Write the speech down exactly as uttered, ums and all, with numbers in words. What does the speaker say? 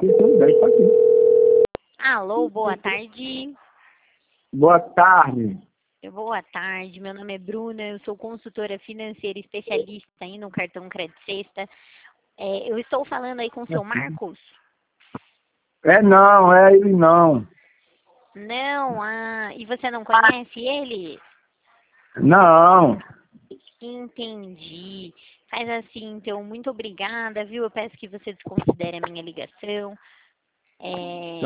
aqui, tudo bem, tá aqui. Alô, boa tarde. Boa tarde. Boa tarde, meu nome é Bruna, eu sou consultora financeira especialista aí no cartão Crédito Sexta. É, eu estou falando aí com o seu Marcos? É não, é ele não. Não, ah, e você não conhece ele? Não. Entendi. Faz assim, então, muito obrigada, viu? Eu peço que você desconsidere a minha ligação. É,